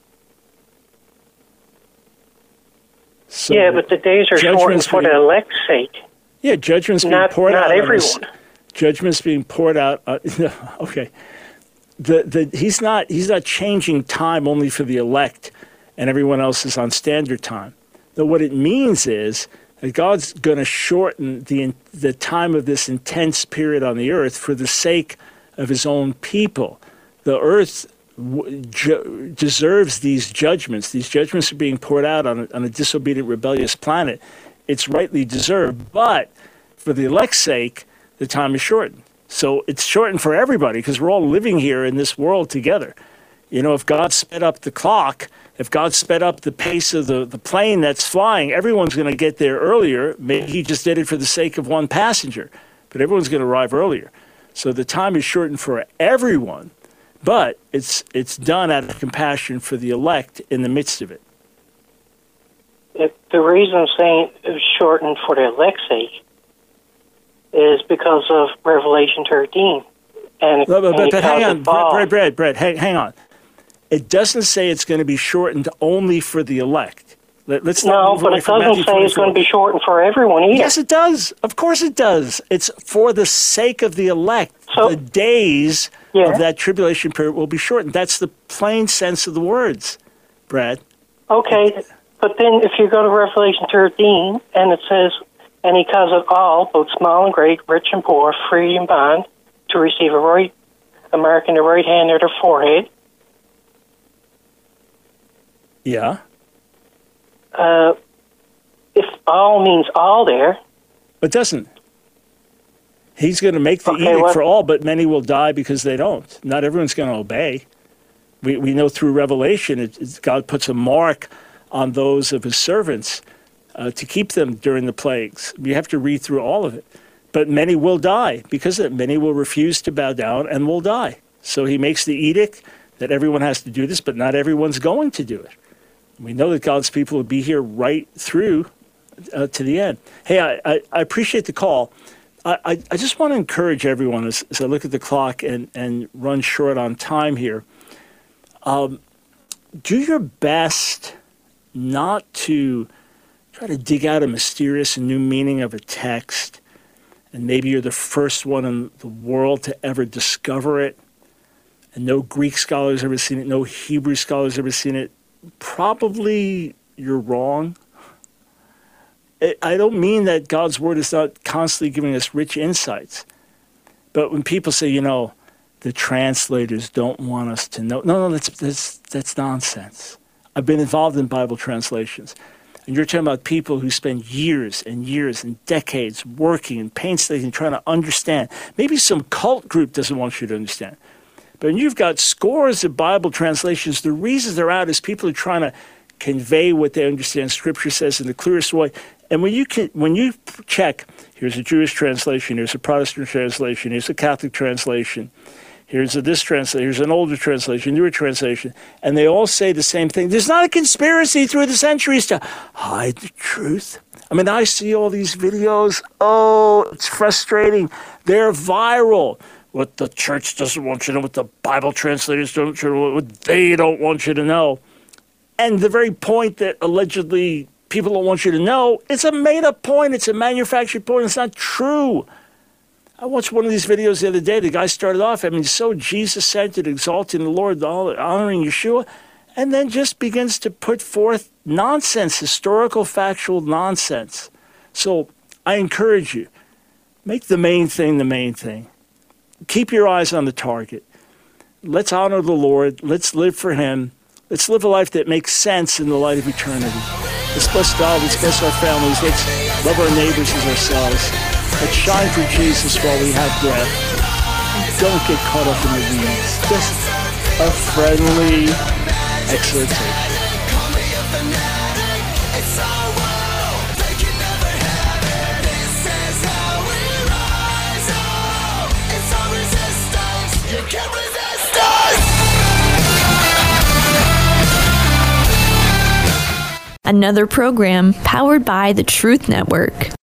So yeah, but the days are shortened for being, the elect's sake. Yeah, judgment's being not, poured not out. Not everyone. Judgment's being poured out. Uh, okay, the the he's not he's not changing time only for the elect, and everyone else is on standard time. Though what it means is that God's going to shorten the the time of this intense period on the earth for the sake of his own people. The earth w- ju- deserves these judgments. These judgments are being poured out on a, on a disobedient, rebellious planet. It's rightly deserved, but for the elect's sake, the time is shortened. So it's shortened for everybody because we're all living here in this world together. You know, if God sped up the clock, if God sped up the pace of the, the plane that's flying, everyone's going to get there earlier. Maybe he just did it for the sake of one passenger, but everyone's going to arrive earlier. So the time is shortened for everyone, but it's it's done out of compassion for the elect in the midst of it. The, the reason I'm saying it's shortened for the elect's sake is because of Revelation thirteen. And, but, but, and but hang on, Brad, Brad, Brad, hang, hang on. It doesn't say it's going to be shortened only for the elect. Let, let's not no, move but away it from doesn't Matthew say it's twenty-four. going to be shortened for everyone either. Yes, it does. Of course it does. It's for the sake of the elect. So, the days yeah. of that tribulation period will be shortened. That's the plain sense of the words, Brad. Okay, but then if you go to Revelation thirteen, and it says, and he causeth all, both small and great, rich and poor, free and bond, to receive a right, a mark in the right hand or their forehead. Yeah. Uh, if all means all there. It doesn't. He's going to make the okay, edict what? for all, but many will die because they don't. Not everyone's going to obey. We we know through Revelation, it, it, God puts a mark on those of his servants uh, to keep them during the plagues. We have to read through all of it. But many will die because of it. Many will refuse to bow down and will die. So he makes the edict that everyone has to do this, but not everyone's going to do it. We know that God's people will be here right through uh, to the end. Hey, I, I, I appreciate the call. I, I, I just want to encourage everyone as, as I look at the clock and, and run short on time here. Um, do your best not to try to dig out a mysterious and new meaning of a text and maybe you're the first one in the world to ever discover it, and no Greek scholar has ever seen it, no Hebrew scholar has ever seen it, probably you're wrong. I don't mean that God's word is not constantly giving us rich insights. But when people say, you know, the translators don't want us to know, no, no, that's, that's, that's nonsense. I've been involved in Bible translations. And you're talking about people who spend years and years and decades working and painstakingly trying to understand. Maybe some cult group doesn't want you to understand. But when you've got scores of Bible translations, the reason they're out is people are trying to convey what they understand Scripture says in the clearest way. And when you can, when you check, here's a Jewish translation, here's a Protestant translation, here's a Catholic translation, here's a this translation, here's an older translation, newer translation, and they all say the same thing. There's not a conspiracy through the centuries to hide the truth. I mean, I see all these videos. Oh, it's frustrating. They're viral. What the church doesn't want you to know, what the Bible translators don't want you to know, what they don't want you to know. And the very point that allegedly people don't want you to know, it's a made-up point. It's a manufactured point. It's not true. I watched one of these videos the other day. The guy started off, I mean, so Jesus-centered, exalting the Lord, honoring Yeshua, and then just begins to put forth nonsense, historical, factual nonsense. So I encourage you, make the main thing the main thing. Keep your eyes on the target. Let's honor the Lord. Let's live for Him. Let's live a life that makes sense in the light of eternity. Let's bless God. Let's bless our families. Let's love our neighbors as ourselves. Let's shine for Jesus while we have breath. Don't get caught up in the weeds. Just a friendly exhortation. Another program powered by the Truth Network.